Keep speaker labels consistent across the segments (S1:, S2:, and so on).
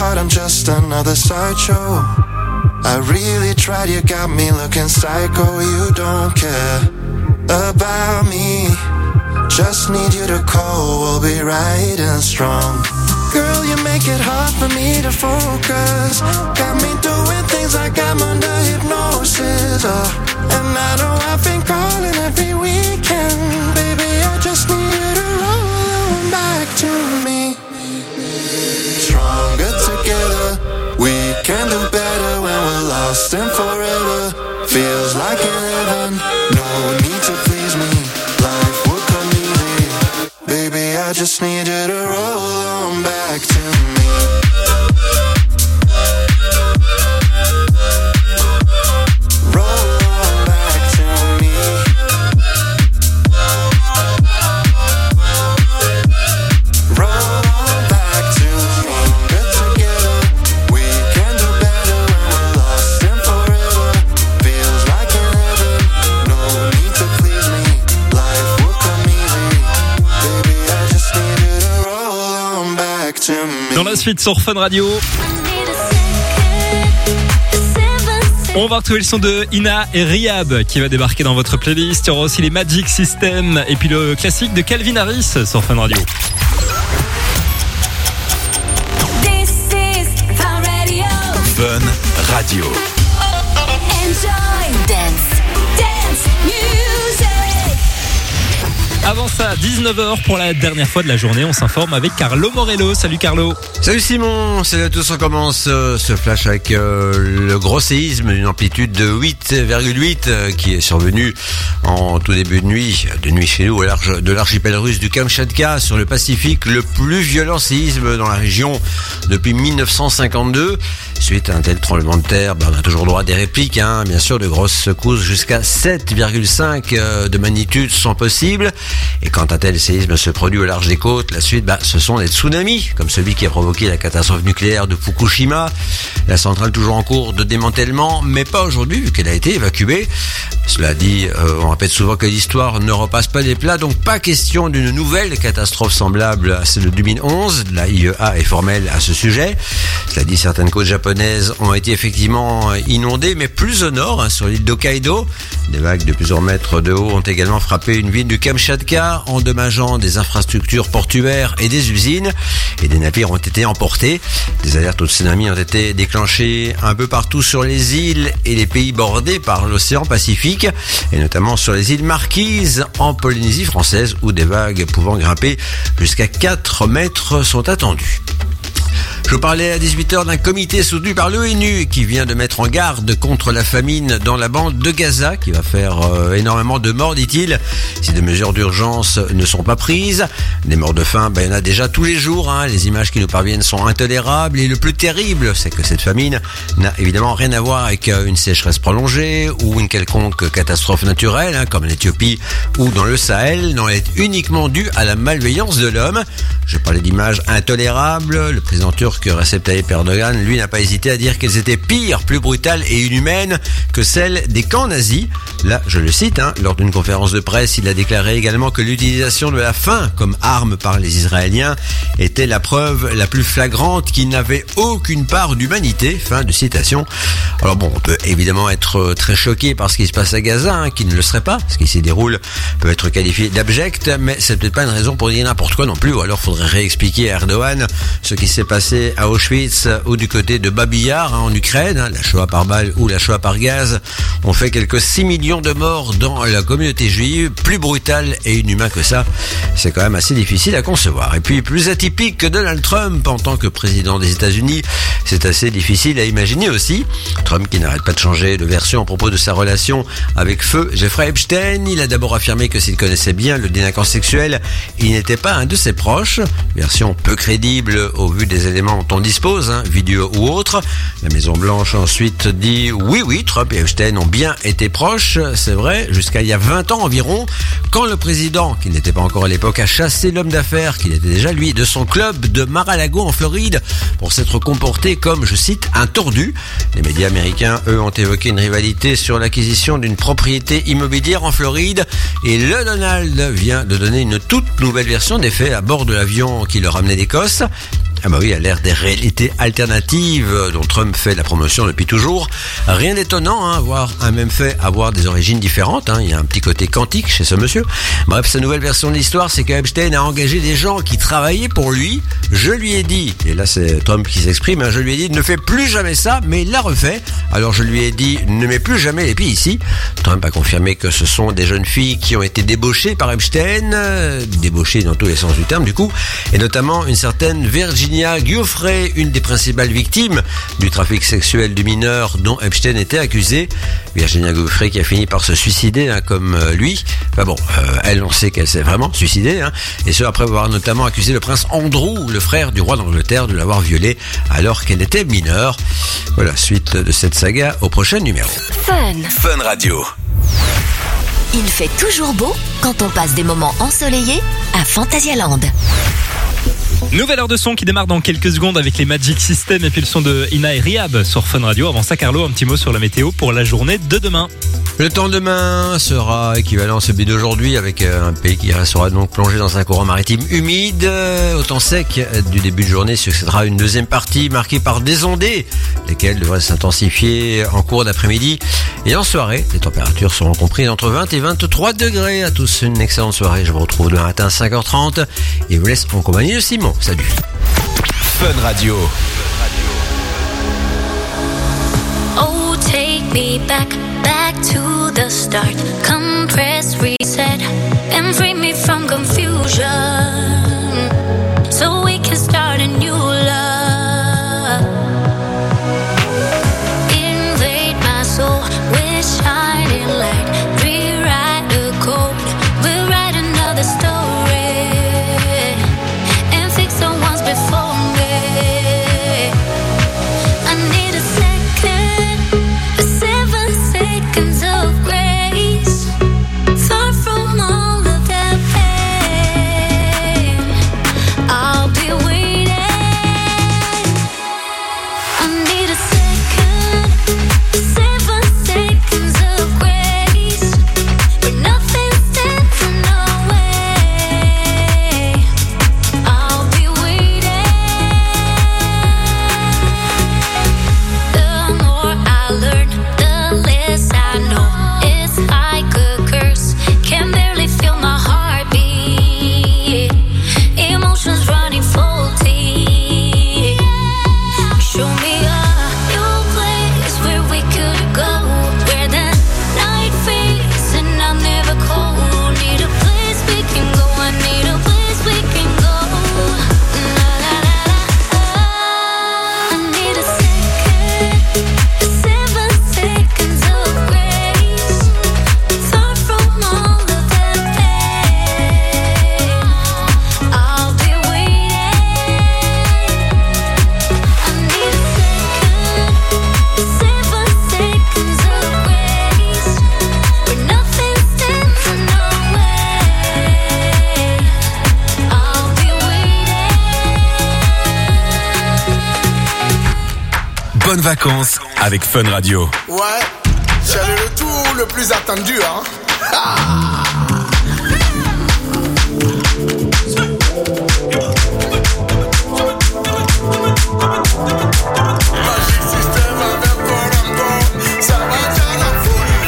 S1: heart, I'm just another sideshow. I really tried, you got me looking psycho. You don't care about me, just need you to call, we'll be right and strong. Girl, you make it hard for me to focus, got me doing things like I'm under hypnosis, and I know I've been calling every weekend. Baby, I just need you to roll back to me. Stronger together, we can do better when we're lost and forever. Feels like an heaven, no need to please me, life will come easy. Baby, I just need you to roll on back to me. Roll on back to me. Roll on back to me. Good together, we can do better when we're lost and forever. Feels like an heaven, no need to please me, life will come easy. Baby, I just need you to roll on back to me.
S2: Dans la suite sur Fun Radio, on va retrouver le son de Ina et Rihab qui va débarquer dans votre playlist. Il y aura aussi les Magic System et puis le classique de Calvin Harris sur Fun Radio.
S3: Fun Radio.
S4: Enjoy dance music.
S2: Avant ça, 19h pour la dernière fois de la journée, on s'informe avec Carlo Morello. Salut Carlo.
S5: Salut Simon, salut à tous, on commence ce flash avec le gros séisme d'une amplitude de 8,8 qui est survenu en tout début de nuit chez nous au large de l'archipel russe du Kamchatka sur le Pacifique, le plus violent séisme dans la région depuis 1952. Suite à un tel tremblement de terre, on a toujours droit à des répliques, bien sûr, de grosses secousses jusqu'à 7,5 de magnitude sont possibles. Et quand un tel séisme se produit au large des côtes, la suite, ce sont des tsunamis, comme celui qui a provoqué la catastrophe nucléaire de Fukushima. La centrale toujours en cours de démantèlement, mais pas aujourd'hui, vu qu'elle a été évacuée. Cela dit, on répète souvent que l'histoire ne repasse pas des plats, donc pas question d'une nouvelle catastrophe semblable à celle de 2011. La IEA est formelle à ce sujet. Cela dit, certaines côtes japonaises ont été effectivement inondées, mais plus au nord, sur l'île d'Hokkaido. Des vagues de plusieurs mètres de haut ont également frappé une ville du Kamchatka, endommageant des infrastructures portuaires et des usines, et des navires ont été emportés. Des alertes au tsunami ont été déclenchées un peu partout sur les îles et les pays bordés par l'océan Pacifique, et notamment sur les îles Marquises en Polynésie française, où des vagues pouvant grimper jusqu'à 4 mètres sont attendues. Je vous parlais à 18h d'un comité soutenu par l'ONU qui vient de mettre en garde contre la famine dans la bande de Gaza, qui va faire énormément de morts, dit-il, si des mesures d'urgence ne sont pas prises. Des morts de faim, il y en a déjà tous les jours. Les images qui nous parviennent sont intolérables, et le plus terrible, c'est que cette famine n'a évidemment rien à voir avec une sécheresse prolongée ou une quelconque catastrophe naturelle, comme en Éthiopie ou dans le Sahel. Non, elle est uniquement due à la malveillance de l'homme. Je parlais d'images intolérables. Le président turc Recep Tayyip Erdogan, lui, n'a pas hésité à dire qu'elles étaient pires, plus brutales et inhumaines que celles des camps nazis. Là, je le cite, lors d'une conférence de presse, il a déclaré également que l'utilisation de la faim comme arme par les Israéliens était la preuve la plus flagrante qu'il n'avait aucune part d'humanité. Fin de citation. Alors bon, on peut évidemment être très choqué par ce qui se passe à Gaza, qui ne le serait pas. Ce qui s'y déroule peut être qualifié d'abject, mais c'est peut-être pas une raison pour dire n'importe quoi non plus. Ou alors faudrait réexpliquer à Erdogan ce qui s'est passé à Auschwitz ou du côté de Babi Yar en Ukraine. La Shoah par balle ou la Shoah par gaz ont fait quelques 6 millions de morts dans la communauté juive. Plus brutal et inhumain que ça, c'est quand même assez difficile à concevoir. Et puis plus atypique que Donald Trump en tant que président des États-Unis, c'est assez difficile à imaginer aussi. Trump qui n'arrête pas de changer de version à propos de sa relation avec feu Jeffrey Epstein. Il a d'abord affirmé que s'il connaissait bien le délinquant sexuel, il n'était pas un de ses proches. Version peu crédible au vu des éléments dont on dispose, vidéo ou autre. La Maison-Blanche a ensuite dit oui, Trump et Epstein ont bien été proches, c'est vrai, jusqu'à il y a 20 ans environ, quand le président, qui n'était pas encore à l'époque, a chassé l'homme d'affaires, qu'il était déjà lui, de son club de Mar-a-Lago en Floride, pour s'être comporté comme, je cite, un tordu. Les médias américains, eux, ont évoqué une rivalité sur l'acquisition d'une propriété immobilière en Floride, et le Donald vient de donner une toute nouvelle version des faits à bord de l'avion qui le ramenait d'Écosse. Ah bah oui, à l'ère des réalités alternatives dont Trump fait la promotion depuis toujours. Rien d'étonnant, voir un même fait avoir des origines différentes. Il y a un petit côté quantique chez ce monsieur. Bref, sa nouvelle version de l'histoire, c'est qu'Epstein a engagé des gens qui travaillaient pour lui. Je lui ai dit, et là c'est Trump qui s'exprime, je lui ai dit ne fais plus jamais ça, mais il l'a refait. Alors je lui ai dit ne mets plus jamais les pieds ici. Trump a confirmé que ce sont des jeunes filles qui ont été débauchées par Epstein, débauchées dans tous les sens du terme du coup, et notamment une certaine Virginia Giuffre, une des principales victimes du trafic sexuel de mineurs dont Epstein était accusé. Virginia Giuffre qui a fini par se suicider comme lui. Enfin bon, elle, on sait qu'elle s'est vraiment suicidée, et ce après avoir notamment accusé le prince Andrew, le frère du roi d'Angleterre, de l'avoir violée alors qu'elle était mineure. Voilà, suite de cette saga au prochain numéro.
S3: Fun Radio.
S4: Il fait toujours beau quand on passe des moments ensoleillés à Phantasialand.
S2: Nouvelle heure de son qui démarre dans quelques secondes avec les Magic System et puis le son de Ina et Rihab sur Fun Radio. Avant ça, Carlo, un petit mot sur la météo pour la journée de demain.
S5: Le temps demain sera équivalent à celui d'aujourd'hui avec un pays qui restera donc plongé dans un courant maritime humide. Au temps sec du début de journée succédera une deuxième partie marquée par des ondées, lesquelles devraient s'intensifier en cours d'après-midi. Et en soirée, les températures seront comprises entre 20 et 23 degrés. À tous une excellente soirée. Je vous retrouve demain matin à 5h30 et vous laisse en compagnie de Simon. Salut.
S3: Fun Radio.
S6: Oh, take me back to the start. Compress, reset, and free me from confusion. So we can start a new love. Invade my soul with shining light. Rewrite the code. We'll write another story. And fix the ones before me. I need a second. 7 seconds of grace, far from all of that pain. I'll be waiting. I need a second, 7 seconds of grace, where nothing stands in the way. I'll be waiting. The more I learn, the less I know. It's like a curse, can barely feel my heartbeat. Emotions running faulty. Show me a new place where we could go, where the night fades and I'm never cold. Need a place we can go, I need a place we can go. La la la la. I need a second, 7 seconds of grace, far from all of that pain. I'll be waiting. I need a second, 7 seconds of grace, where nothing stands in the way. I'll be waiting.
S3: Bonnes vacances avec Fun Radio.
S7: Ouais, j'avais le tour le plus attendu, Magic System avec Colombo, ça va faire la folie.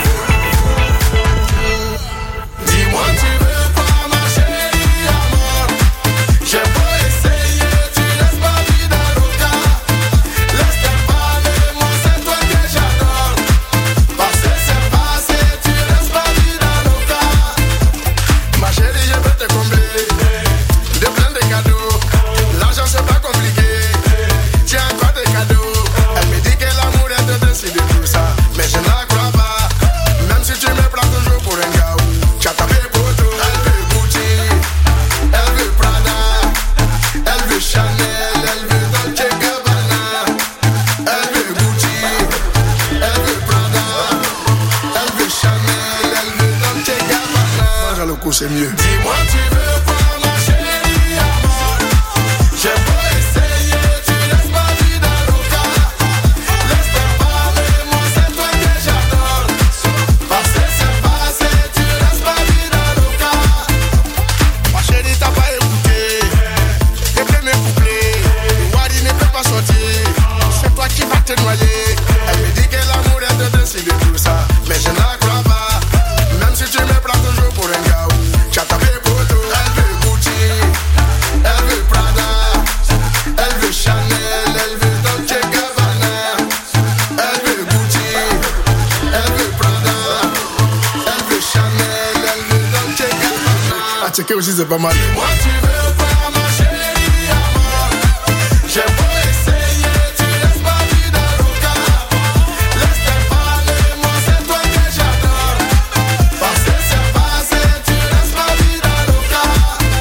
S7: Dis-moi, tu veux pas ma chérie amor? J'ai beau essayer, tu laisses ma vie dans le cas. Laisse-moi parler, moi c'est toi que j'adore. Parce que c'est passé, tu laisses ma vie dans le cas. checker aussi, c'est pas mal. Moi, tu veux pas ma chérie à moi. J'ai beau essayer, tu laisses ma vie dans le cas. Laisse-les parler, moi, c'est toi que j'adore. Parce que c'est passé, tu laisses ma vie dans le cas.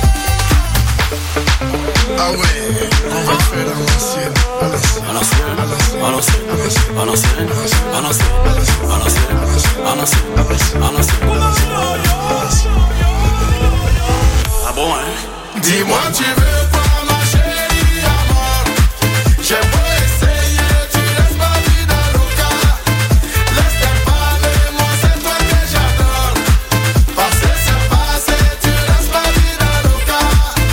S7: Ah ouais, on va faire à l'ancienne. À l'ancienne, à l'ancienne, à l'ancienne, à l'ancienne, à l'ancienne, à l'ancienne, à l'ancienne. Ah bon, hein? Dis-moi, tu veux pas ma chérie à mort. J'ai beau essayer, tu laisses ma vie dans le cas. Laisse-les parler, moi c'est toi que j'adore. Parce que c'est passé, tu laisses ma vie dans le cas.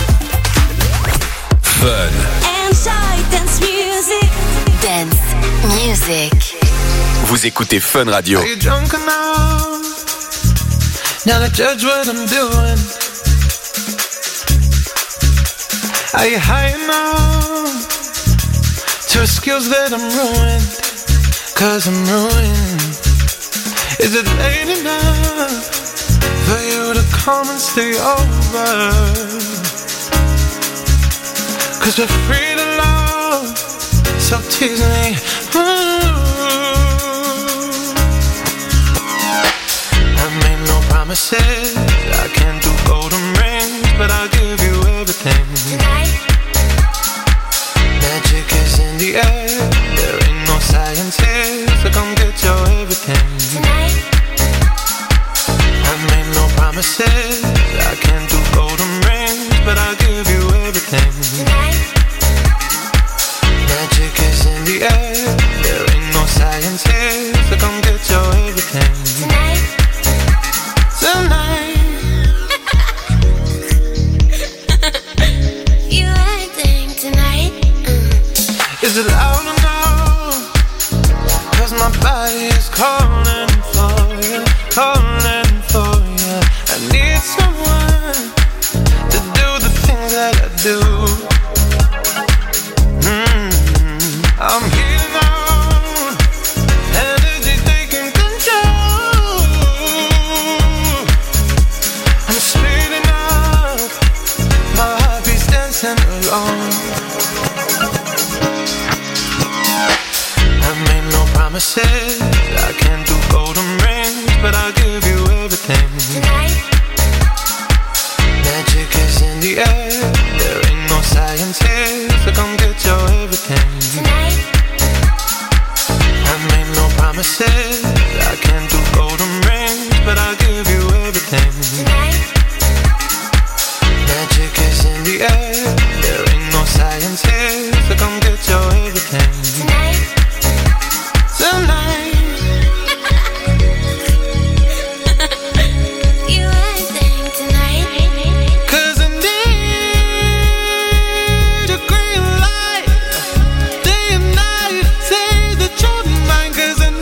S3: Fun.
S4: Dance music.
S3: Vous écoutez Fun Radio.
S8: Are you drunk enough now to judge what I'm doing? Are you high enough to risk skills that I'm ruined? 'Cause I'm ruined. Is it late enough for you to come and stay over? 'Cause we're free to love, so tease me. I made no promises, I can't do golden rings, but I'll give you everything. Magic is in the air, there ain't no science here, so come get your everything. I made no promises, I can't do golden rings, but I'll give you everything. Magic is in the air, there ain't no science here, so come get your everything. Tonight.
S6: You acting tonight?
S8: Is it loud enough? 'Cause my body is calling for you, calling for you. I need someone to do the things that I do. I'm healing on, energy taking control. I'm speeding up, my heartbeat's dancing alone. I made no promises, I can't do golden rings, but I'll give you everything. Magic is in the air, there ain't no science here, so come get your everything. I made no promises, I can't do golden rings, but I'll give you everything. Magic is in the air, there ain't no science here, so come get your everything. Tonight.
S6: You acting tonight?
S8: 'Cause I need a green light, day and night, say that you're mine. 'Cause I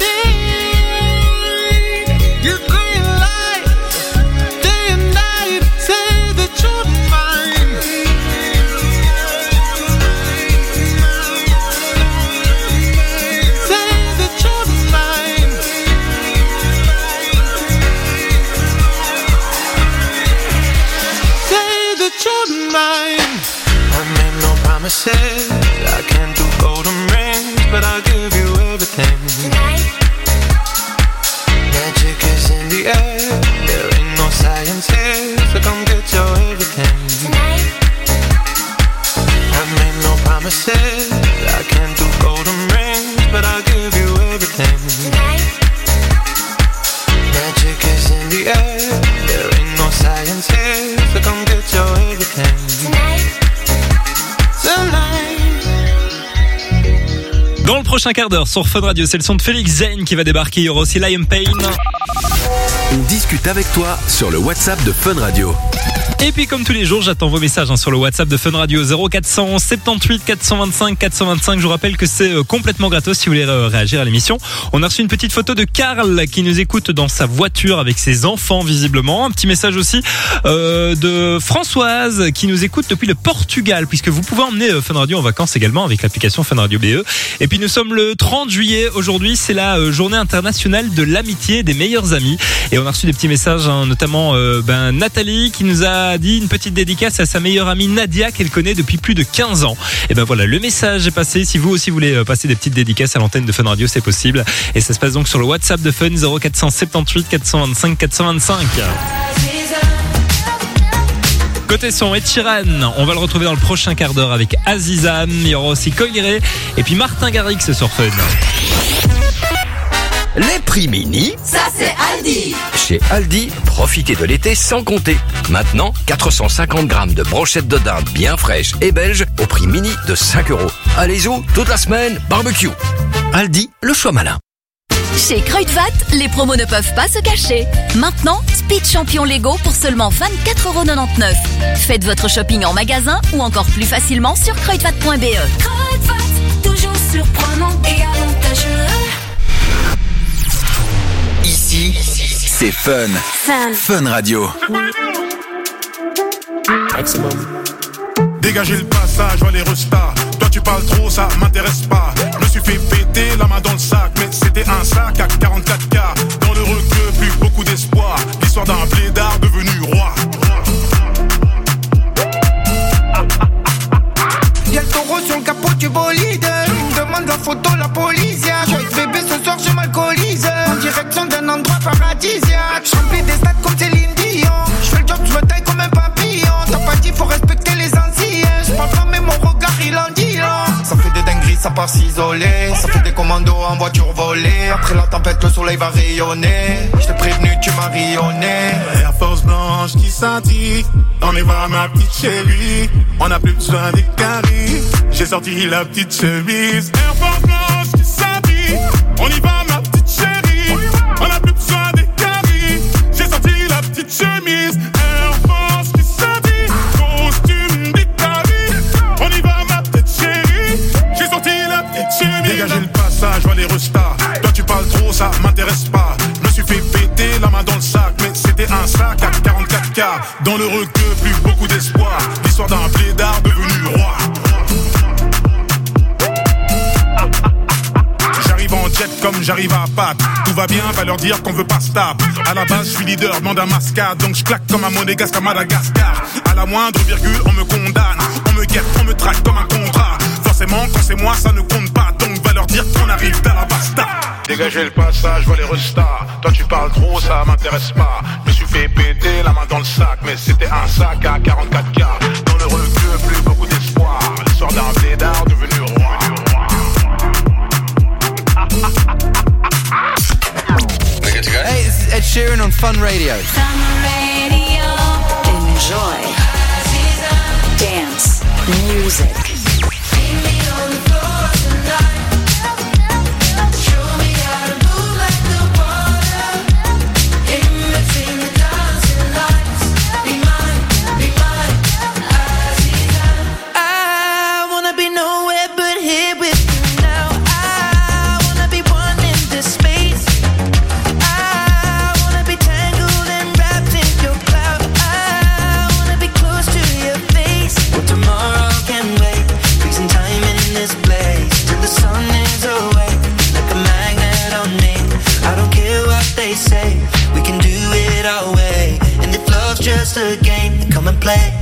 S8: need your green light, day and night, say that you're mine. Say that you're mine. Say that you're mine. I made no promises, I can't do golden rings, but I'll give you everything. Magic is in the air, there ain't no science here, so come get your everything. I made no promises, I can't do golden rings, but I'll give you everything. Magic is in the air, there ain't no science here, so come get your everything. Tonight.
S2: Dans le prochain quart d'heure sur Fun Radio, c'est le son de Félix Zayn qui va débarquer. Il y aura aussi Liam Payne.
S3: On discute avec toi sur le WhatsApp de Fun Radio.
S2: Et puis comme tous les jours, j'attends vos messages sur le WhatsApp de Fun Radio 0400 78 425 425. Je vous rappelle que c'est complètement gratos si vous voulez réagir à l'émission. On a reçu une petite photo de Karl qui nous écoute dans sa voiture avec ses enfants visiblement. Un petit message aussi de Françoise qui nous écoute depuis le Portugal, puisque vous pouvez emmener Fun Radio en vacances également avec l'application Fun Radio BE. Et puis nous sommes le 30 juillet. Aujourd'hui, c'est la journée internationale de l'amitié et des meilleurs amis. Et on a reçu des petits messages, hein, notamment Nathalie qui nous a dit une petite dédicace à sa meilleure amie Nadia qu'elle connaît depuis plus de 15 ans. Et ben voilà, le message est passé. Si vous aussi voulez passer des petites dédicaces à l'antenne de Fun Radio, c'est possible. Et ça se passe donc sur le WhatsApp de Fun 0478 425 425. Côté son, Ed Sheeran, on va le retrouver dans le prochain quart d'heure avec Azizan. Il y aura aussi Coiliré et puis Martin Garrix sur Fun.
S3: Les prix mini,
S4: Ça c'est Aldi.
S3: chez Aldi, profitez de l'été sans compter. Maintenant, 450 grammes de brochettes de dinde bien fraîches et belges au prix mini de 5 €. Allez-y, toute la semaine, barbecue. Aldi, le choix malin.
S4: Chez Kruidvat, les promos ne peuvent pas se cacher. Maintenant, Speed Champion Lego pour seulement 24,99 €. Faites votre shopping en magasin ou encore plus facilement sur kruidvat.be.
S6: Kruidvat, toujours surprenant et avantageux.
S3: Ici, c'est Fun. Fun Radio.
S7: Dégagez le passage, vois les restas. Toi tu parles trop, ça m'intéresse pas. Je me suis fait péter la main dans le sac, mais c'était un sac à 44K. Dans le requeu, plus beaucoup d'espoir. L'histoire d'un blédard devenu roi.
S8: Y'a le taureau sur le capot du bolide. Il me demande la photo, la police. Je suis avec bébé ce soir, je m'alcoolise. En direction d'un endroit paradisiaque. Je remplis des stades comme Céline Dion. Je fais le job, je me taille comme un papillon. T'as pas dit, faut respecter les anciens. Je parle pas, mais mon regard il en dit long. Ça fait des dingueries, ça part s'isoler. Ça fait des commandos en voiture volée. Après la tempête, le soleil va rayonner. Je t'ai prévenu, tu m'as rayonné.
S7: Air Force blanche qui scintille. On y va ma petite chérie. On n'a plus besoin des caries. J'ai sorti la petite chemise. Air Force blanche qui scintille. On y va ma petite chérie. On n'a plus besoin des caries. J'ai sorti la petite chemise. Air Force qui scintille. Costume des caries. On y va ma petite chérie. J'ai sorti la petite chemise. Dégagez le passage, vois les restas. Toi tu parles trop, ça m'intéresse pas. Je me suis fait péter la main dans le sac, mais c'était un sac à 44K. Dans le requeu, plus beaucoup d'espoir. L'histoire d'un blédard devenu roi. J'arrive en jet comme j'arrive à Pâques. Tout va bien, va leur dire qu'on veut pas se taper. À la base, je suis leader, demande un mascade. Donc je claque comme un monégasque à Madagascar. À la moindre virgule, on me condamne. On me guette, on me traque comme un contrat. Forcément, quand c'est moi, ça ne compte pas. Donc va leur dire qu'on arrive à la basta. Dégagez le passage, vois les restas. Toi tu parles trop, ça m'intéresse pas. Je me suis fait péter la main dans le sac, mais c'était un sac à 44K. Dans le requeu, plus beaucoup d'espoir. L'histoire d'un blédard devenu roi.
S9: Hey, this is Ed Sheeran on Fun Radio.
S10: Enjoy. Dance. Music.
S8: Just a game, come and play.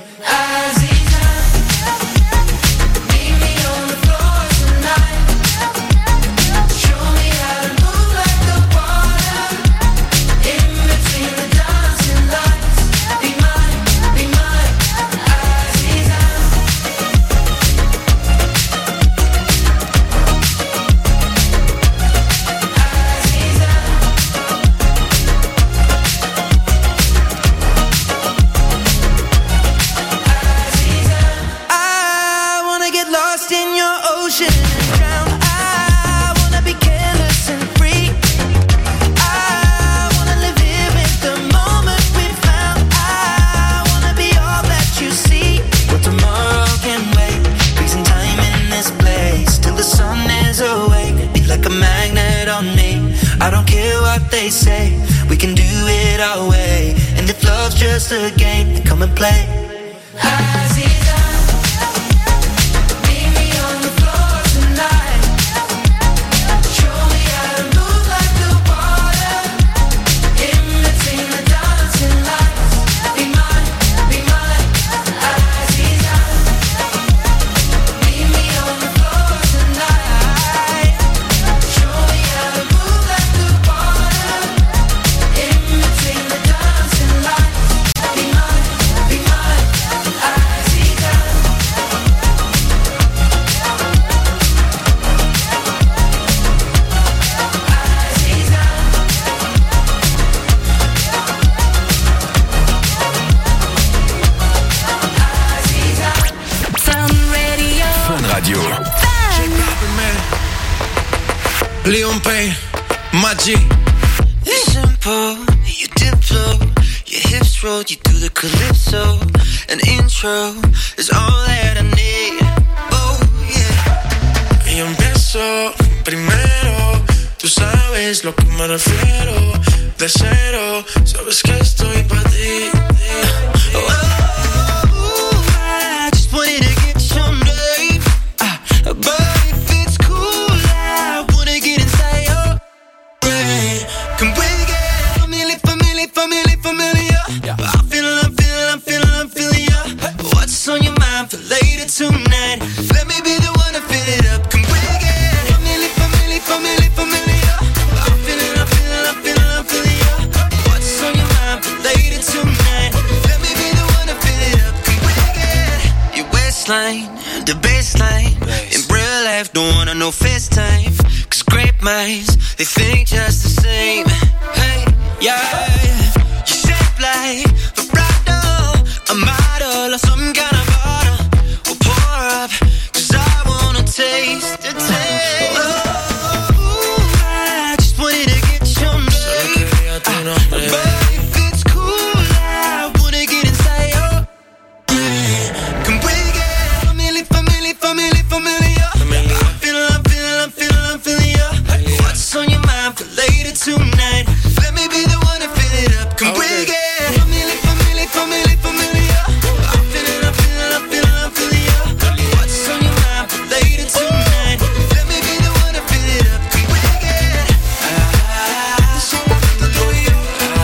S8: Say we can do it our way, and if love's just a game, then come and play. Leon Payne, Magic.
S11: It's simple, you dip low, your hips roll, you do the calypso. An intro is all that I need. Oh yeah.
S8: Y empiezo primero, tú sabes lo que me refiero. De cero, sabes que estoy pa' ti.
S11: I just wanted to get your name, but if it's cool, I wanna get inside your brain. Can we get familiar? Yeah. I'm feeling ya. What's on your mind for later tonight? Let me be the one to fill it up. Can we get familiar? I'm feeling ya. What's on your mind for later tonight? Let me be the one to fill it up. Can we get your waistline, the baseline? In real life, don't wanna know FaceTime. Cause great minds, they think just the same. Hey, yeah. You shape like vibrato, a model or some kind of bottle. We'll pour up, cause I wanna taste the taste. Oh, I just wanted to get your name. But if it's cool, I wanna get inside your brain. Can we get familiar? I'm feeling ya. What's on your mind for later tonight? Let me be the one to fill it up. Can we get familiar? I'm feeling ya. What's on your mind for later tonight? Let me be the one to fill it up. Can we get solamente tú y yo?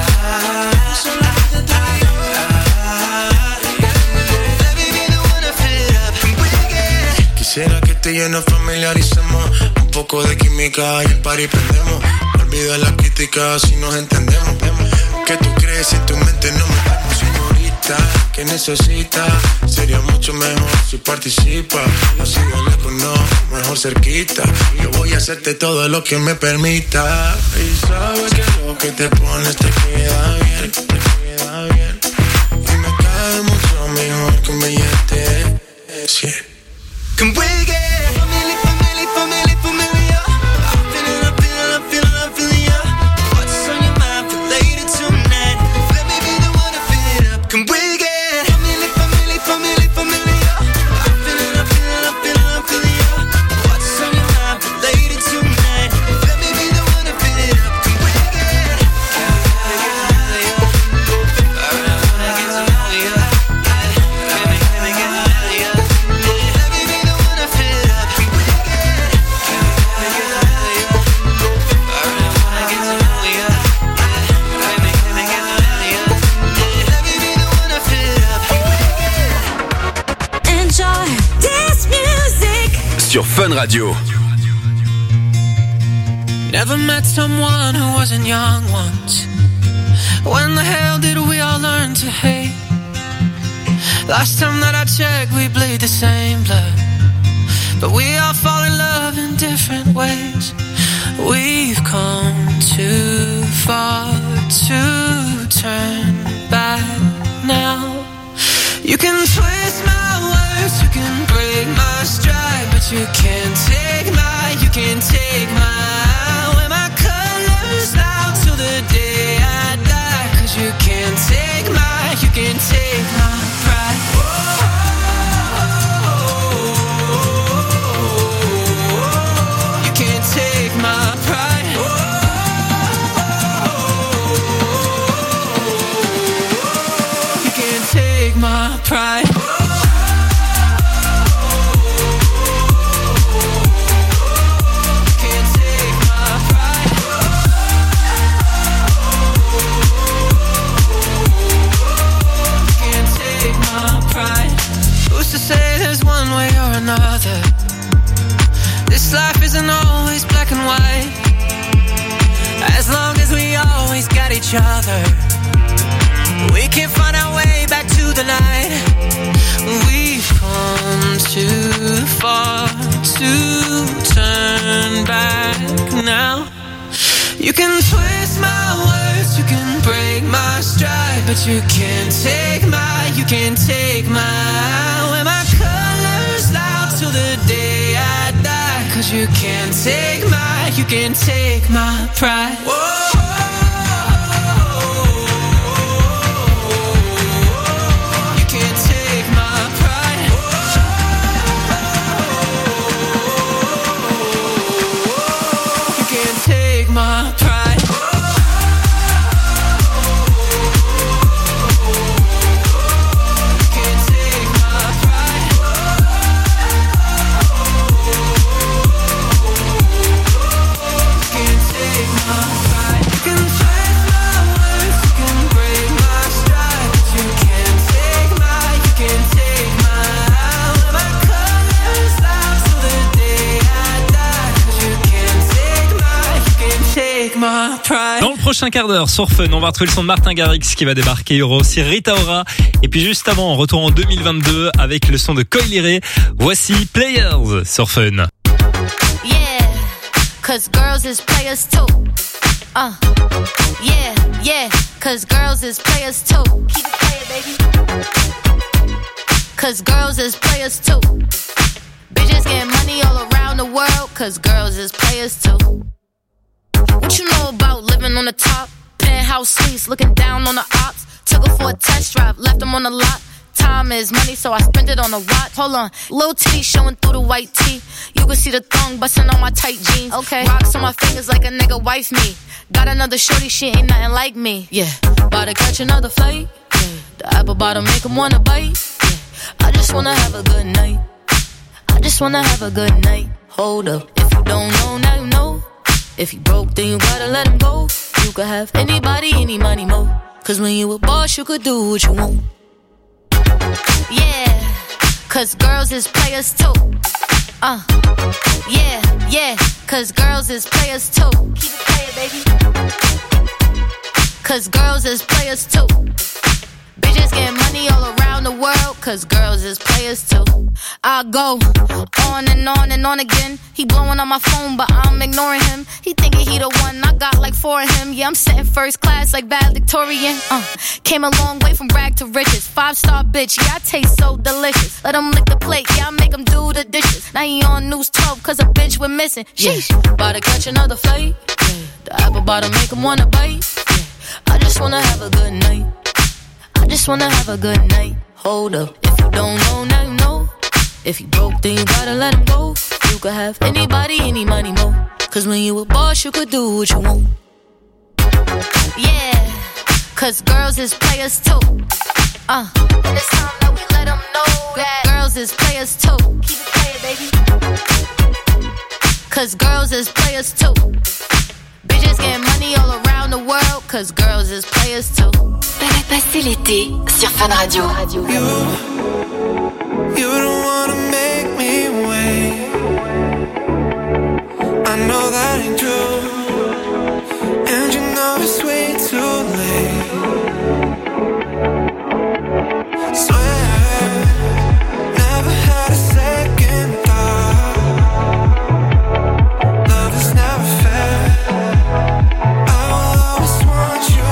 S11: Let me be the one to fill it up. Can we get?
S8: Quisiera que te y nos familiaricemos. Un poco de química y el party prendemos. Olvida la crítica si nos entendemos. ¿Qué tú crees si en tu mente no metemos, señorita? ¿Qué necesitas? Sería mucho mejor si participa. Así de lejos no, mejor cerquita. Yo voy a hacerte todo lo que me permita. Y sabes que lo que te pones te queda bien. Y me cae mucho mejor que un billete 100.
S11: Can we get familiar? I'm feeling ya. What's on your mind for later tonight? Let me be the one to fill it up. Can we get familiar? I'm feeling ya. What's on your mind for later tonight? Let me be the one to fill it up. Can we get
S6: Enjoy this music.
S3: Sur Fun Radio.
S12: Never met someone who wasn't young once. When the hell did we all learn to hate? Last time that I checked, we bleed the same blood. But we all fall in love in different ways. We've come too far to turn back now. You can twist my words, you can break my stride, but you can't take my, wear my colors out till the day I die. Cause you can't take my pride. You can't take my pride. You can't take my pride. Who's to say there's one way or another? This life isn't always black and white. As long as we always got each other, we can find our way back to the light. We've come too far to turn back now. You can twist my words, you can break my stride, but you can't take my, wear my colors loud till the day I die. Cause you can't take my you can't take my pride. You can't take my pride. You can't take my pride.
S2: Dans le prochain quart d'heure sur Fun, on va retrouver le son de Martin Garrix qui va débarquer. Il y aura aussi Rita Ora. Et puis juste avant, on retourne en 2022 avec le son de Coi Leray. Voici Players sur Fun.
S13: Yeah, cause girls is players too. Yeah, cause girls is players too. Keep it playing, baby. Cause girls is players too. Bitches getting money all around the world. Cause girls is players too. What you know about living on the top? Penthouse suites, looking down on the ops. Took her for a test drive, left them on the lot. Time is money, so I spend it on a watch. Hold on, little titty showing through the white tee. You can see the thong busting on my tight jeans. Okay, rocks on my fingers like a nigga wife me. Got another shorty, she ain't nothing like me. Yeah, about to catch another flight. Yeah, the apple bottom make him wanna bite. Yeah, I just wanna have a good night. I just wanna have a good night. Hold up, if you don't know, now you know. If you broke, then you gotta let him go. You could have anybody, any money, mo. Cause when you a boss, you could do what you want. Yeah, cause girls is players too. Yeah, cause girls is players too. Keep it playing, baby. Cause girls is players too. Bitches getting money all around the world. Cause girls is players too. I go on and on and on again. He blowing on my phone, but I'm ignoring him. He thinking he the one, I got like 4 of him. Yeah, I'm sitting first class like valedictorian. Came a long way from rag to riches. 5-star bitch, yeah, I taste so delicious. Let him lick the plate, yeah, I make him do the dishes. Now he on news 12 cause a bitch went missing. Sheesh, about to catch another flight. Yeah, the apple bottom make him wanna bite. Yeah, I just wanna have a good night. I just wanna have a good night. Hold up, if you don't know, now you know. If you broke, then you gotta let him go. You could have anybody, any money, mo. Cause when you a boss, you could do what you want. Yeah, cause girls is players too. And it's time that we let them know that girls is players too. Keep it playing, baby. Cause girls is players too. Bitches getting money all around the world. Cause girls is players too.
S10: Passer l'été sur Fun Radio.
S8: You don't wanna make me wait. I know that ain't true, and you know it's way too late. Swear, never had a second thought. Love is never fair. I will always want you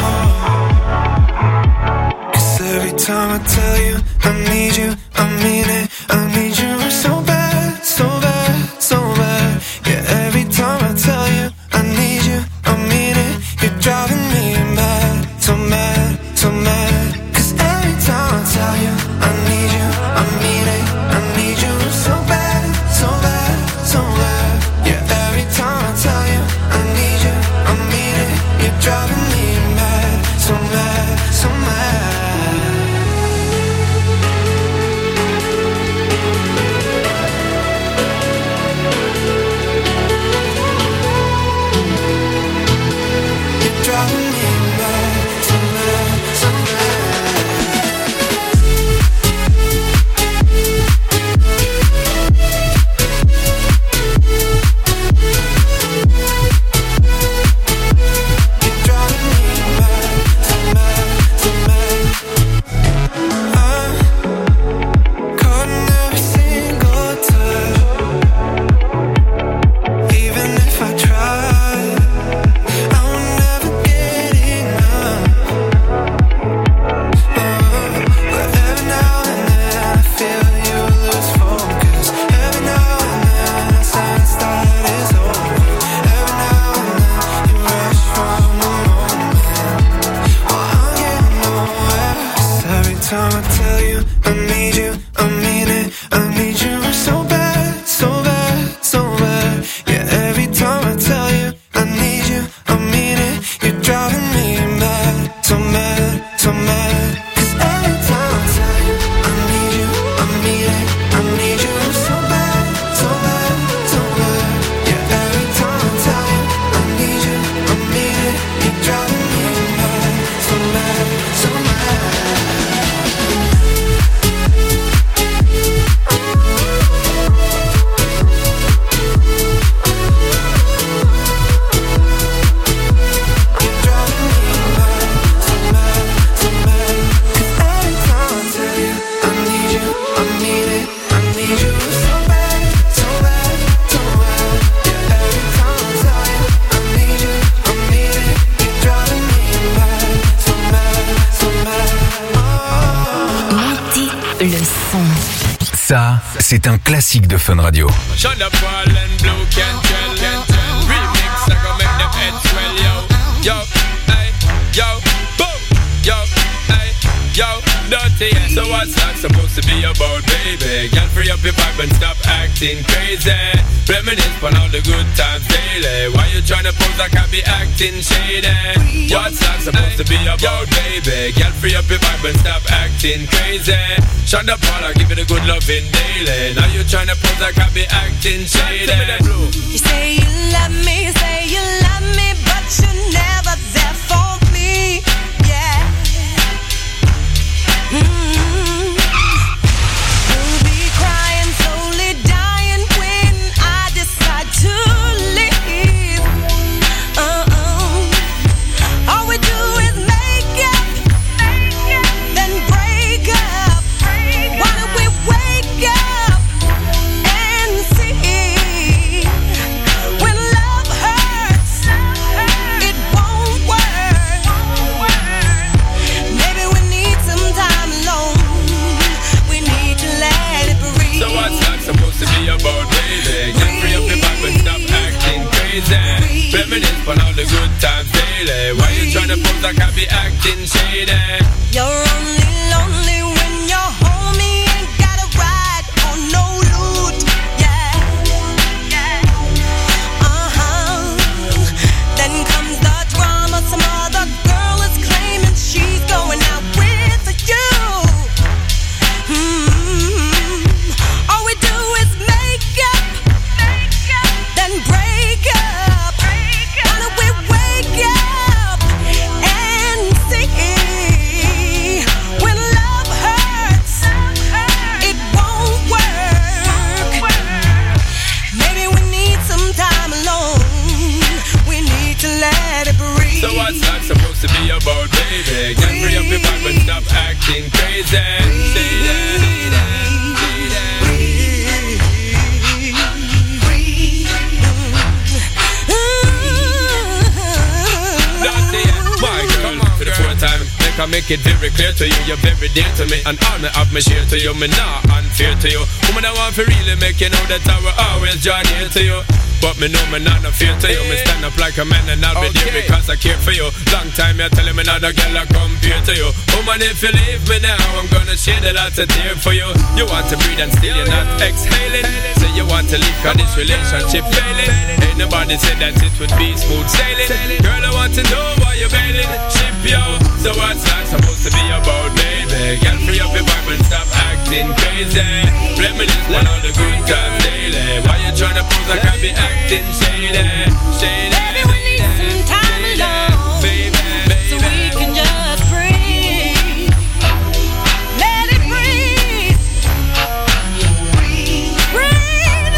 S8: more. 'Cause every time I tell you I need you, I mean it. I need you so bad, so bad, so bad. Yeah, every time I tell you I need you, I mean it. You're driving me mad, so mad, so mad. 'Cause every time I tell you I need you, I mean it. I need you so bad, so bad, so bad. Yeah, every time I tell you I need you, I mean it. You're driving me mad, so mad, so mad.
S4: le son.
S14: Ça, c'est un classique de Fun Radio.
S15: Shut up, Paul and Blue Cantrell. Remix, I gon' make them heads swell, yo. Yo, hey, yo, boom, yo, hey, yo, dirty. So what's that supposed to be about, baby? Girl, free up your vibe and stop acting crazy. Reminisce on all the good times daily. Why you tryna pose like I be acting shady? What's that supposed to be about, baby? Girl, free up your vibe and stop acting crazy. Shut up, Paul, I give it a good loving daily. Now you tryna pose like I be acting shady.
S16: You say you love me, but you're never there for me. Yeah. You'll be crying, slowly dying when I decide to leave. All we do is make up, then break up. Why don't we wake up and see? When love hurts, it won't work. Maybe we need some time alone. We need to let it breathe.
S15: So what's that supposed to be about, baby? Get free up your vibe and stop acting crazy. Reminisce on all the good times daily. Why you tryna pose like I be acting shady?
S16: You're only lonely when you're home. You ain't got a ride or no loot. Yeah. Then comes the drama. Some other girl is claiming she's going out with you. All we do is make up, then break up. Why don't we wake up and see? When love hurts, it won't work. Maybe we need some time alone. We need to let it breathe.
S15: So what's that supposed to be about, baby? Get free up your vibe and stop acting crazy. Say that. For the fourth time, I make it very clear to you, you're very dear to me, and all me have me share to you, me not unfair to you. Woman, I want to really make you know that I will always join here to you. But me know me not no fear to you. Me stand up like a man and I'll be there because I care for you. Long time you're telling me not a girl I compare to you. Woman, if you leave me now, I'm gonna shed a lot of tears for you. You want to breathe and still you're not exhaling. Say you want to leave cause this relationship failing. Ain't nobody said that it would be smooth sailing. Girl, I want to know why you're bailing. Ship yo. So what's that supposed to be about, baby? Girl, free up your vibe and stop acting crazy. Reminisce on all the good times daily. Why you tryna pose like I be acting shady? Shady.
S16: Baby, we need some time alone, baby, so we can just breathe. Let it breathe. Breathe.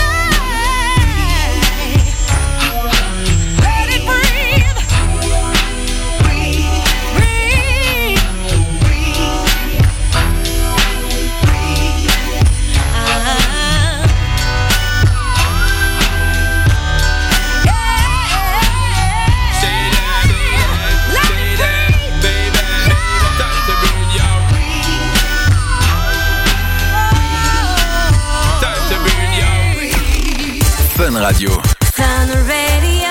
S16: Let it breathe.
S14: Fun Radio.
S16: Fun Radio.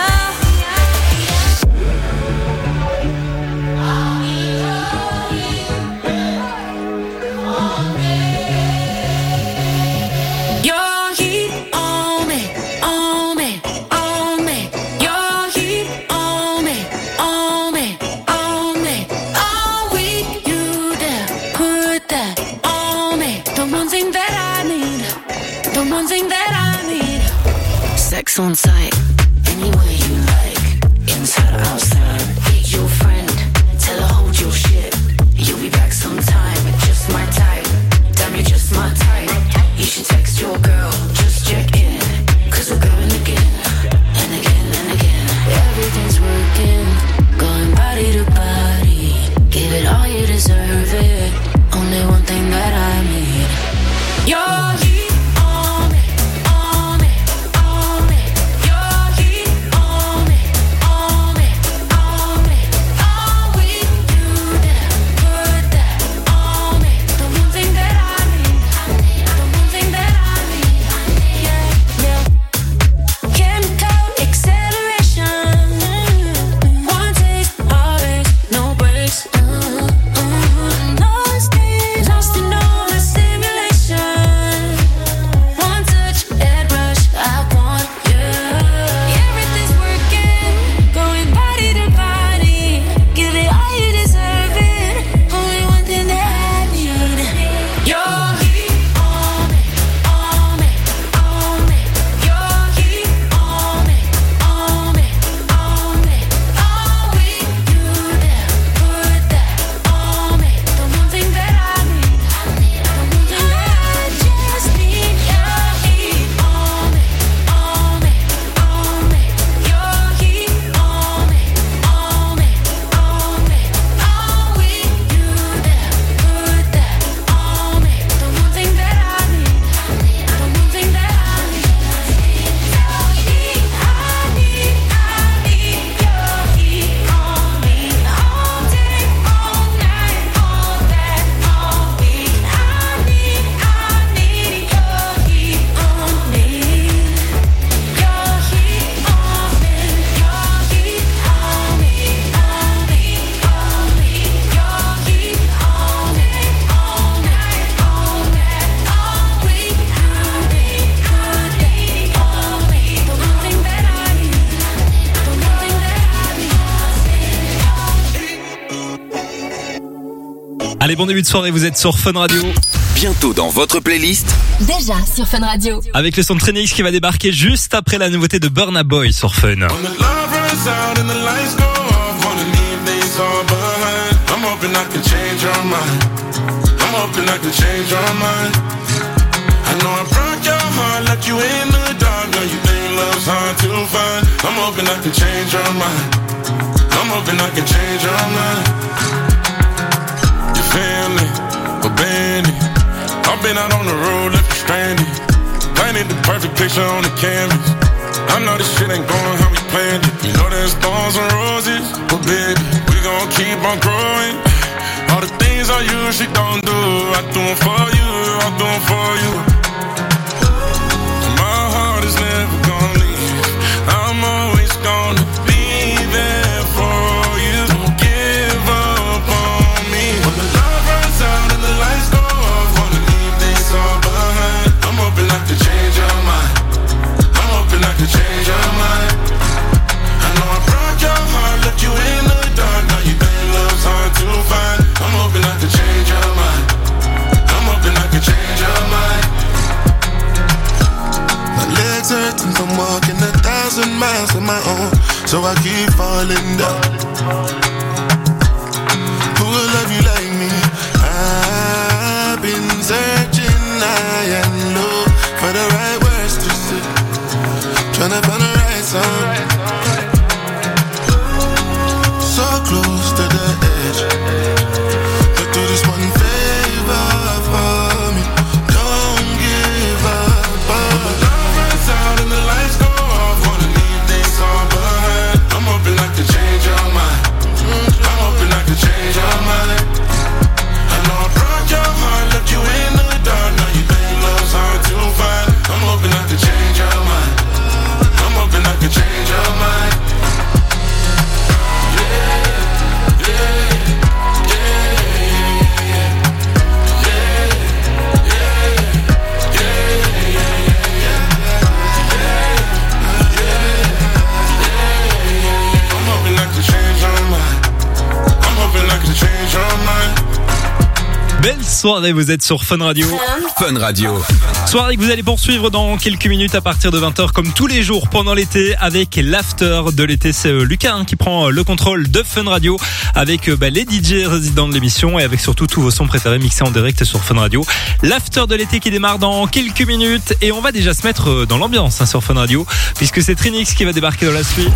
S11: Your heat on me, on me, on me. Your heat on me, on me, on me. All week you dare put that on me. The one thing that I need, the one thing that I need. Sex on sight, any way you like, inside or outside. Hit your friend, tell her hold your shit. You'll be back sometime, just my type. Damn, you're just my type. You should text your girl, just check in. Cause we're going again, and again, and again. Everything's working, going body to body. Give it all, you deserve it. Only one thing that I need. Your heat.
S2: Allez, bon début de soirée, vous êtes sur Fun Radio.
S14: Bientôt dans votre playlist.
S4: Déjà sur Fun Radio.
S2: Avec le son de Trinix qui va débarquer juste après la nouveauté de Burna Boy sur Fun.
S7: I'm hoping I can change your mind. I'm hoping I can change your mind. I know I broke your heart, let you in the dark. Now you think love's hard to find. I'm hoping I can change your mind. I'm hoping I can change your mind. Your family, abandoned. I've been out on the road, left you stranded. Painted the perfect picture on the canvas. I know this shit ain't going how we planned it. You know there's thorns and roses, but baby, we gon' keep on growing. All the things I usually don't do, I do them for you, I do them for you. My heart is never gonna leave. I'm always gonna be there for you. Don't give up on me. When the love runs out and the lights go off, wanna leave this all behind. I'm hoping I can change your mind. I'm hoping I can change your mind. I know I broke your heart, left you in the dark. Now you think love's hard to find. I'm hoping I can change your mind. I'm hoping I can change your mind. My legs hurting from walking 1,000 miles on my own, so I keep falling down. Who will love you like me? I've been searching high and low for the right words to say, tryna find the right song. So close to the edge, but do this one favor for me. Don't give up on me. The love runs out and the lights go off, wanna leave this all behind. I'm hoping I can change your mind. I'm hoping I can change your mind. I know I broke your heart, left you in the dark. Now you think love's hard to find. I'm hoping I can change your mind. I'm hoping I can change your mind.
S2: Belle soirée, vous êtes sur Fun Radio.
S14: Fun Radio.
S2: Soirée que vous allez poursuivre dans quelques minutes à partir de 20h comme tous les jours pendant l'été avec l'after de l'été. C'est Lucas qui prend le contrôle de Fun Radio avec les DJ résidents de l'émission et avec surtout tous vos sons préférés mixés en direct sur Fun Radio. L'after de l'été qui démarre dans quelques minutes et on va déjà se mettre dans l'ambiance sur Fun Radio puisque c'est Trinix qui va débarquer dans la suite.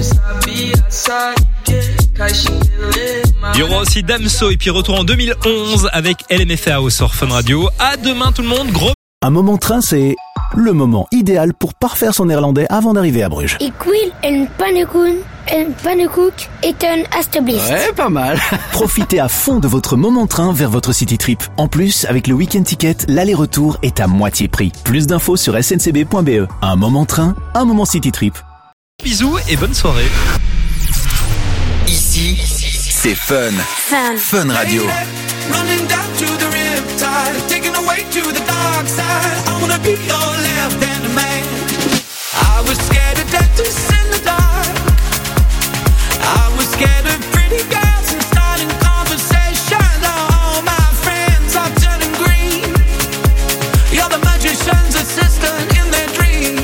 S2: Il y aura aussi Damso et puis retour en 2011 avec LMFAO sur Fun Radio. À demain tout le monde, gros.
S17: Un moment train, c'est le moment idéal pour parfaire son néerlandais avant d'arriver à Bruges.
S18: Ik wil een pannenkoek eten alstublieft.
S17: Ouais, pas mal. Profitez à fond de votre moment train vers votre city trip. En plus, avec le week-end ticket, l'aller-retour est à moitié prix. Plus d'infos sur sncb.be. Un moment train, un moment city trip.
S2: Bisous et bonne soirée.
S14: Ici, c'est Fun. Fun Radio.
S11: Running down to the riptide, taken away to the dark side. I wanna be your left-hand man. I was scared of dentists in the dark. I was scared of pretty girls and starting conversations. All my friends are turning green. You're the magician's assistant in their dream.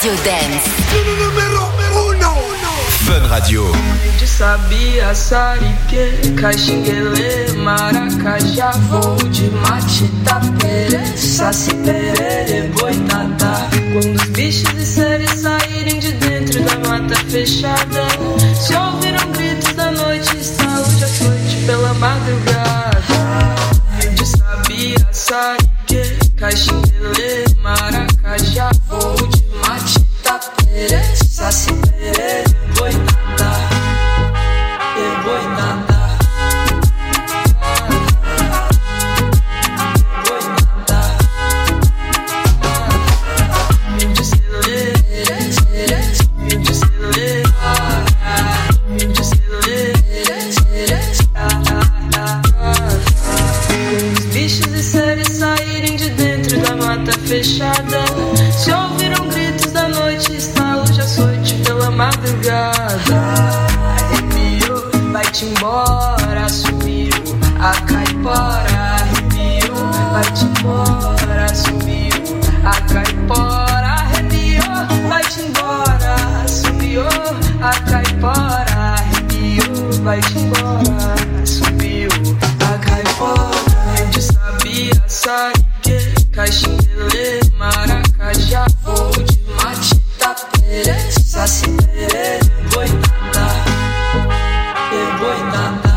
S4: Radio Dance.
S14: Fun Radio.
S12: De sabia, sarique, caxinguele, maracajá, voo de mate, tapere, saci, perere, boitatá. Quando os bichos e seres saírem de dentro da mata fechada, se ouviram gritos da noite, estalo de açoite pela madrugada. De sabia, sarique, caxinguele, maracajá, voo de mate, tapere, saci, perere, boitatá. Fechada, se ouviram gritos da noite, estalo de açoite pela madrugada. Arrepiou, vai-te embora, sumiu a caipora. Arrepiou, vai-te embora, sumiu a caipora. Arrepiou, vai-te embora, sumiu a caipora. Arrepiou, vai-te embora, sumiu a caipora. De sabia, sarique, caxinguele, maracajá, voo de mate, tapere, saci, perere, boitatá, boitatá.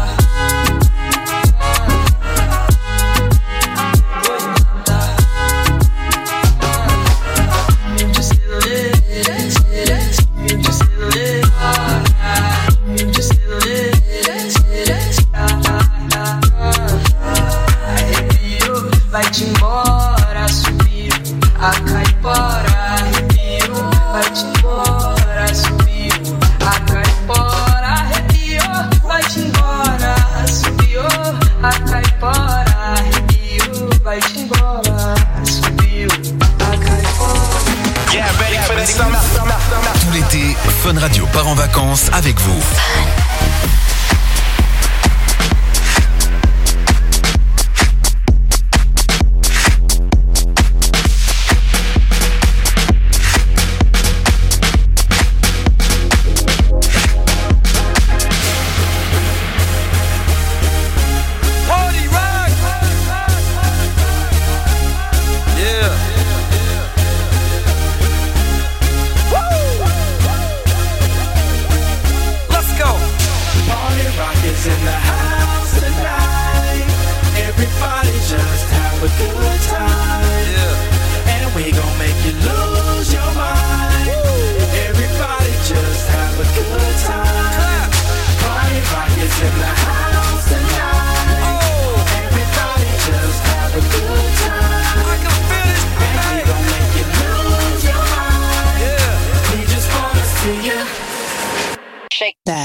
S12: Vai-te embora, sumiu a caipora. Arrepiou, vai-te embora, sumiu a caipora. Arrepiou, vai-te embora, subiu a caipora. Arrepiou, vai-te embora, subiu a caipora.
S14: Yeah, ready for the summer. Tout l'été, Fun Radio part en vacances avec vous.
S19: Shake that.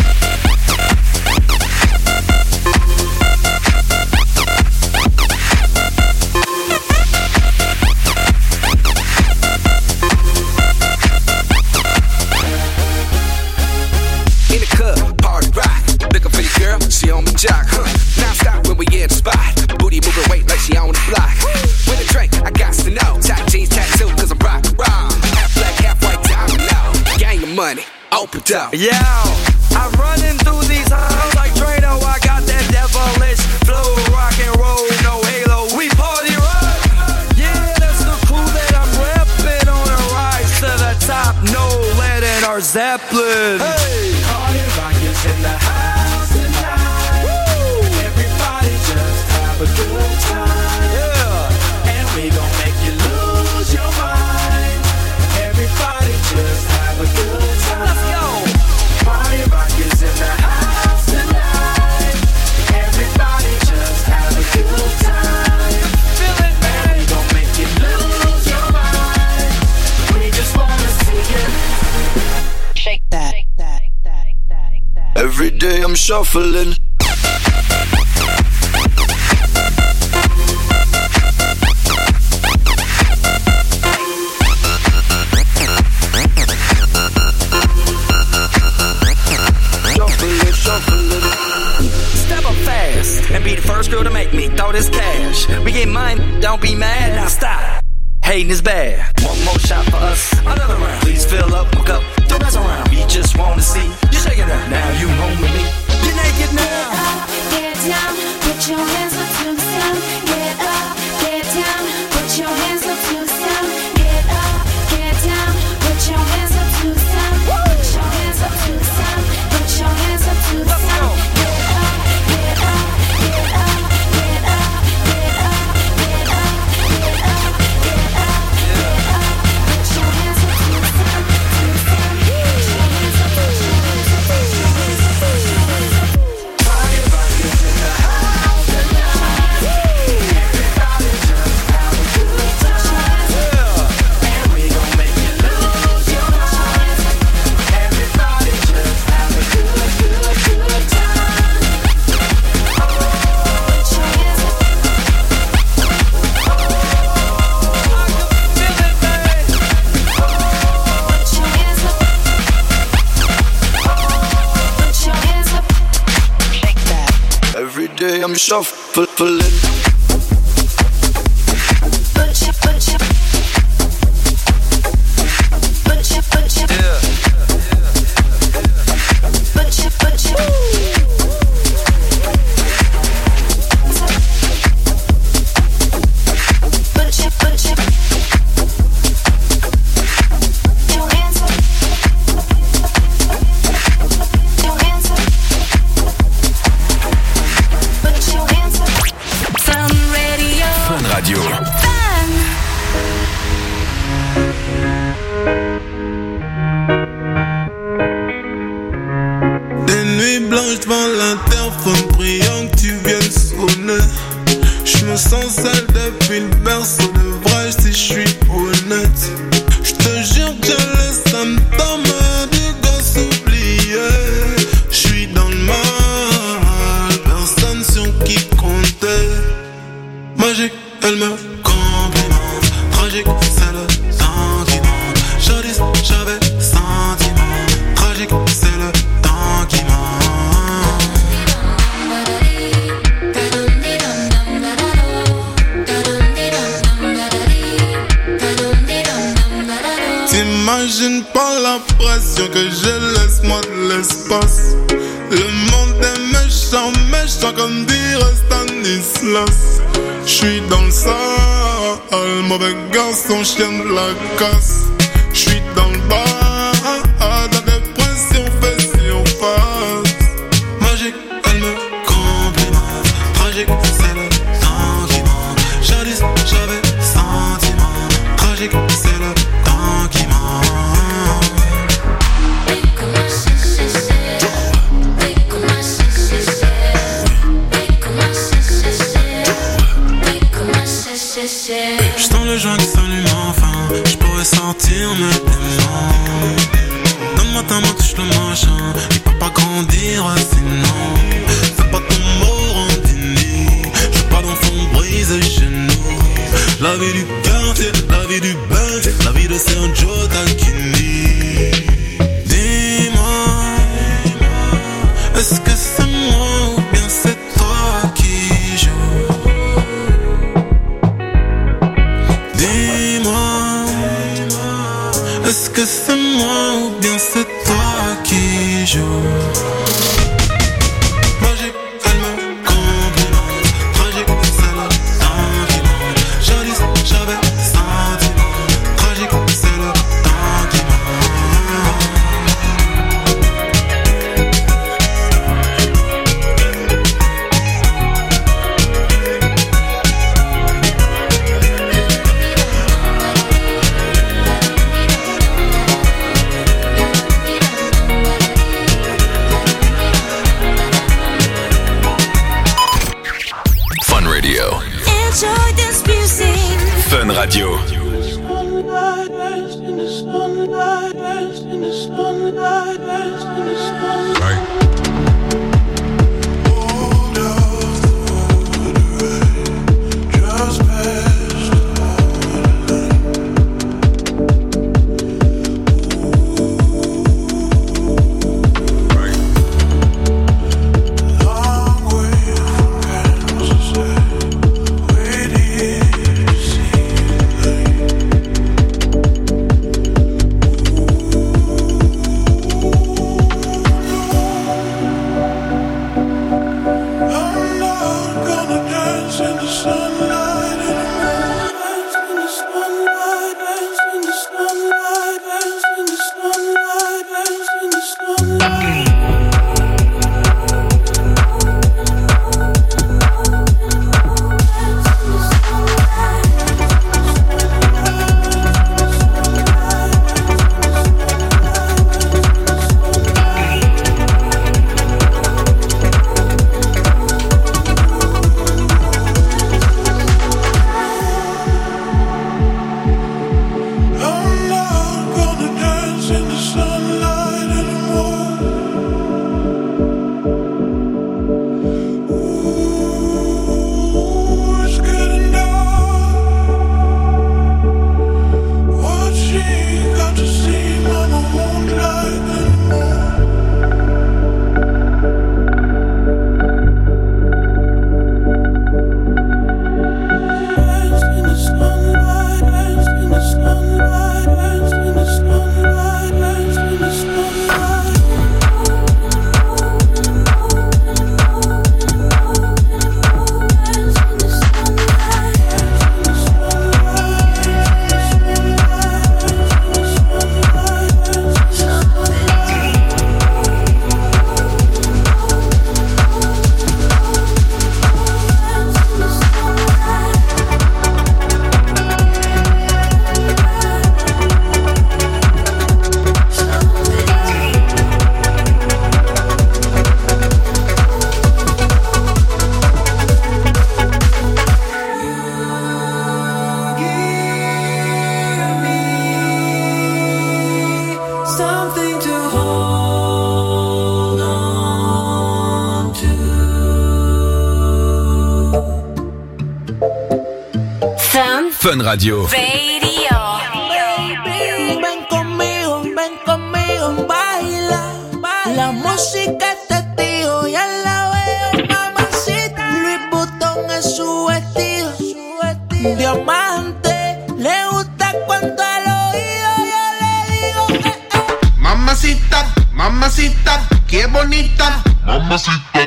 S20: In the club, party rock. Looking for your girl, she on me jock. Now stop when we in the spot. Booty moving weight like she on the block. With a drink, I got to know. Tight jeans, tattoo, cause I'm rock, rock. Half black, half white, diamond now. Gang of money, open up.
S21: Yo, I'm running through these halls like Drano. I got that devilish flow, rock and roll, no halo. We party rock. Yeah, that's the crew that I'm repping on a rise to the top. No lead in our Zeppelin. Hey, party rock is in the house tonight. Woo! Everybody just have a good time. Yeah, and we gon' make you lose your mind. Everybody just have a good time. Let's go. Party rock is in the house tonight. Everybody just have a good time. Feel it, man. And we gon' make you lose your mind. We just wanna see you shake that.
S20: Every day I'm shuffling.
S21: Step up fast and be the first girl to make me throw this cash. We get mine, don't be mad, now stop. Hating is bad. One more shot for us, another round. Please fill up my cup, don't mess around. We just wanna see you shaking it. Now you home with me. You're naked now.
S6: Get up, get down, put your hands up to the sound. Get up, get down, put your hands up to the sound. Get up, get down, put your hands up to the sound. Put your hands up to the sound. Put your hands up to the sound. Get up, get up, get up, get up, get up, get up, get up, get up, get up. Put your hands up to the sound, to the sound. Put your hands up, put your hands up, put your hands up, put your hands up. Party rockers in the house tonight. Everybody just have a good time. And we gon' make you lose your mind. Everybody just have a good, good, good time. Oh, put your hands up. Oh, I can feel it, babe. Oh, put your hands up. Oh, put your hands up. Shake that.
S21: Every day I'm shuffling.
S6: Put your, put your, put your, put your, put your, put your. Put your, put your, your hands up. Your hands up. Put your hands up. Fun Radio.
S14: Fun Radio.
S6: Fun.
S8: Des nuits blanches devant l'interphone, priant que tu viennes sonner. Je me sens seul depuis le berceau, devrais-je si je suis honnête. Je te jure que j'ai les symptômes du gosse oublié. Je suis dans le mal, personne sur qui compter. Magique, elle me complimente. Tragique, c'est le temps qui monte. Jadis, j'avais sentiment. Tragique, c'est le temps qui manque. T'imagines pas la pression que j'ai, laisse-moi de l'espace. Le monde est méchant, méchant comme dirait Stanislas. J'suis dans le sale, mauvais garçon, chien de la casse. J'suis dans le bas, la dépression fait surface. Magique, elle me complimente. Tragique, c'est le temps qui manque. Jadis, j'avais sentiment. Tragique, c'est le temps qui manque. J'tends le joint qui s'allume enfin. J'pourrais sortir mes démons. Donne-moi ta main, touche le machin. Il peut pas grandir sinon. Fais pas ton mot randini. J'veux pas d'enfant brisé chez nous. La vie du quartier, la vie du bel, la vie de Sergio Tacchini. Dis-moi, est-ce que c'est moi ou bien c'est toi qui joue? Dis-moi, est-ce que c'est moi ou bien c'est toi qui joue? Magique, elle me complimente. Tragique, c'est le temps qui manque. Jadis, j'avais sentiment. Tragique, c'est le temps qui manque.
S14: Fun Radio.
S6: Enjoy this music.
S14: Fun Radio.
S8: Long way from Kansas City.
S14: Fun Radio.
S11: Ven conmigo, baila. La música es testigo, ya la veo, mamacita. Louis Vuitton es su vestido. Diamante, le gusta cuando al oído yo le digo,
S7: Mamacita, mamacita, qué bonita. Mamacita.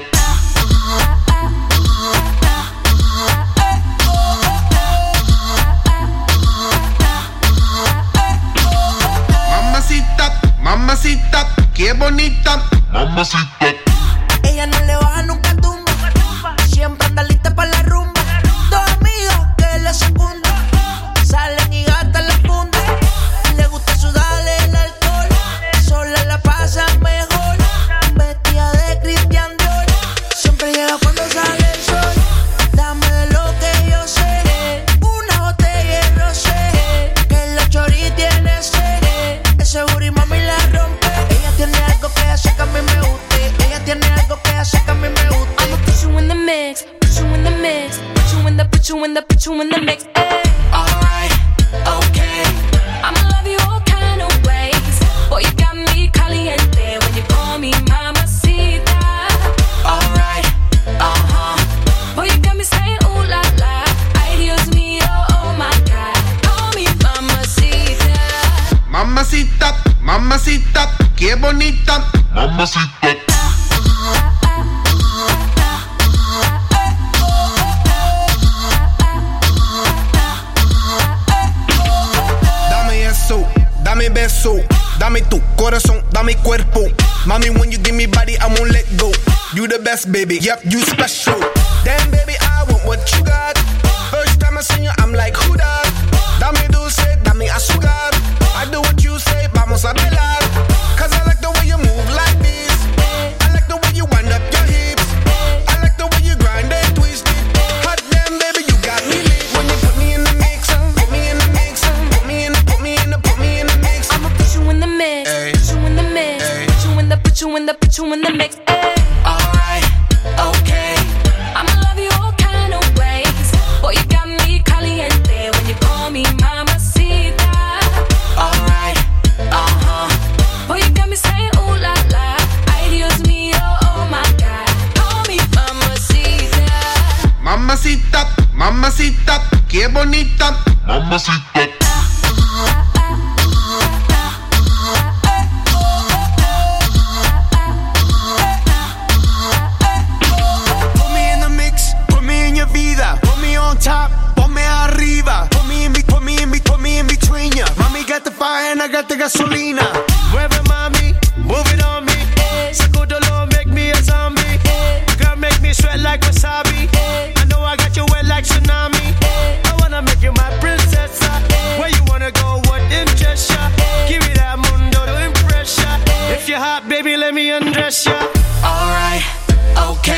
S7: Mamacita, qué bonita. Mamacita.
S11: Ella no le baja nunca tumba. Siempre anda lista para la rumba. Dos amigas que le secundan. Salen y gastan la funda. Le gusta sudarle el alcohol. Sola la pasa mejor. Vestida de Christian Dior. Siempre llega cuando sale el sol. Dame de lo que yo sé. Una botella de rosé. Que la chori tiene sed. Ese booty mami la rompe. Ella tiene algo que hace que a mí me guste. Ella tiene algo que hace que a mí me guste.
S1: I'ma put you in the mix, put you in the mix, put you in the, put you in the, put you in the mix. Ay.
S11: Alright, okay.
S1: I'ma love you all kind of ways. Boy, you got me caliente when you call me mamacita.
S11: Alright,
S1: Boy, you got me saying ooh la la. Ay, Dios mío, oh my God. Call me mamacita.
S7: Mamacita, mamacita, qué bonita. Mamacita.
S21: Dame eso, dame beso, dame tu corazón, dame cuerpo. Mommy, when you give me body, I won't let go. You the best, baby, yep, you special. Damn, baby, I want what you got. First time I seen you, I'm like, who that? Dame dulce, dame azúcar. I do what you say, vamos a bailar. Cause I like the way you move like this. I like the way you wind up your hips. I like the way you grind and twist it. Hot damn, baby, you got me lit. When you put me in the mix, put me in the mix, put me in the mix.
S1: I'ma put you in the mix, put you in the mix, put you in the, put you in the, put you in the mix. Ay.
S11: alright, okay.
S1: I'ma love you all kind of ways. Boy, you got me caliente when you call me mamacita.
S11: Alright,
S1: Boy, you got me saying ooh la la. Ay, Dios mío, oh my God. Call me mamacita.
S7: Mamacita, mamacita, qué bonita. Mamacita.
S21: Put me in the mix, put me in your vida. Put me on top, ponme arriba. Put me in between ya. Mommy got the fire and I got the gasolina.